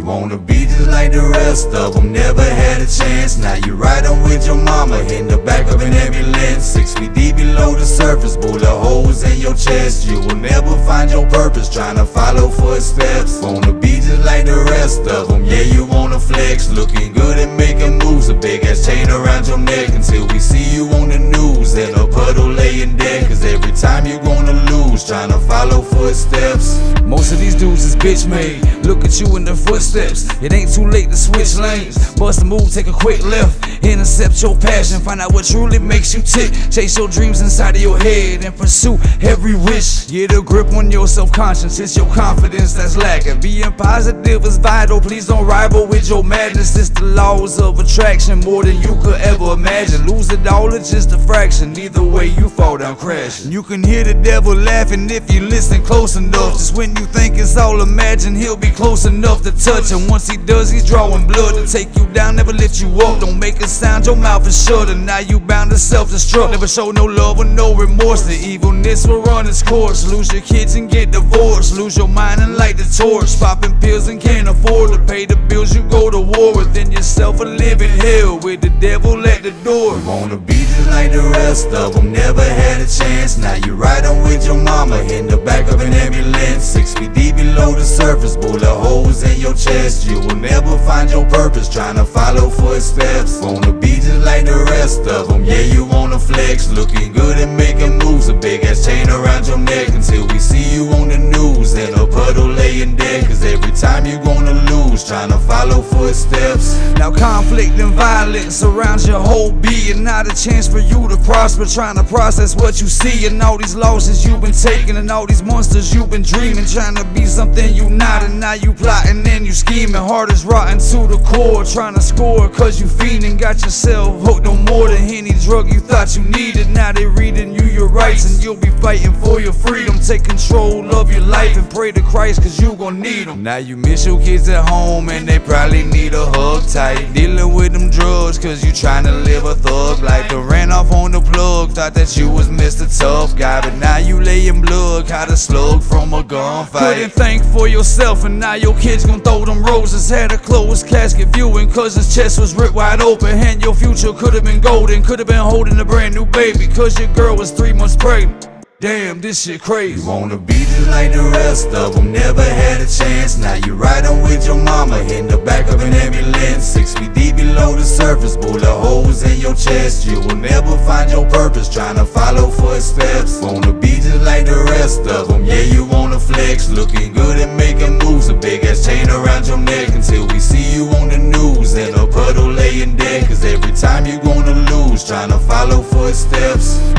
wanna be just like the rest of them, never had a chance. Now you riding with your mama in the back of an ambulance, 6 feet deep below the surface, bullet holes in your chest. You will never find your purpose, trying to follow footsteps. Wanna be just like the rest of them, yeah, you wanna flex, looking good and making moves, a big ass chain around your neck, until we see you on the news in a puddle laying dead. Cause every time you gonna lose, trying to follow footsteps. Most of these dudes is bitch made, look at you in their footsteps. It ain't too late to switch lanes, bust a move, take a quick left, intercept your passion, find out what truly makes you tick. Chase your dreams inside of your head and pursue every wish. Get a grip on your self-conscience, it's your confidence that's lacking. Being positive is vital, please don't rival with your madness. It's the laws of attraction, more than you could ever imagine. Lose it all, it's just a fraction, either way you fall down crashing. You can hear the devil laughing if you listen close enough. Just when you think it's all imagined, he'll be close enough to touch. And once he does, he's drawing blood to take you down, never lift you up. Don't make a sound, your mouth is shut, and now you bound to self-destruct. Never show no love or no remorse, the evilness will run its course. Lose your kids and get divorced, lose your mind and light the torch. Popping pills and can't afford to pay the bills, you go to war within yourself, a living hell with the devil at the door. You wanna be just like the rest of them, never had a chance. Now you riding with your mama in the back of an ambulance, 6 feet deep below the surface, bullet holes in your chest. You will never find your purpose, trying to follow footsteps. Wanna be just like the rest of them, yeah, you wanna flex, looking good and making moves, a big ass chain around your neck, until we see you on the news in a puddle laying dead. Cause every time you gonna lose, trying to follow footsteps. Now conflict and violence surrounds your whole being, not a chance for you to prosper, trying to process what you see. And all these losses you've been taking, and all these monsters you've been dreaming, trying to be something you not, and now you plotting and you scheming. Heart is rotten to the core, trying to score cause you fiending. Got yourself hooked no more than any drug you thought you needed. Now they reading you your rights, and you'll be fighting for your freedom. Take control of your life and pray to Christ, cause you gon' need him. Now you miss your kids at home and they probably need a hug tight. Dealing with them drugs cause you trying to live a thug life. They ran off on the plug, thought that you was Mr. Tough Guy, but now you laying blood, caught a slug from a gunfight. Couldn't think for yourself, and now your kids gon' throw them roses. Had a closed casket viewing cause his chest was ripped wide open. And your future could've been golden, could've been holding a brand new baby, cause your girl was 3 months pregnant. Damn, this shit crazy. You wanna be just like the rest of them, never had a chance. Now you riding with your mama in the back of an ambulance, 6 feet deep below the surface, bullet holes in your chest. You will never find your purpose, trying to follow footsteps. Wanna be just like the rest of them, yeah, you wanna flex, looking good and making moves, a big ass chain around your neck, until we see you on the news in a puddle laying dead. Cause every time you gonna lose, trying to follow footsteps.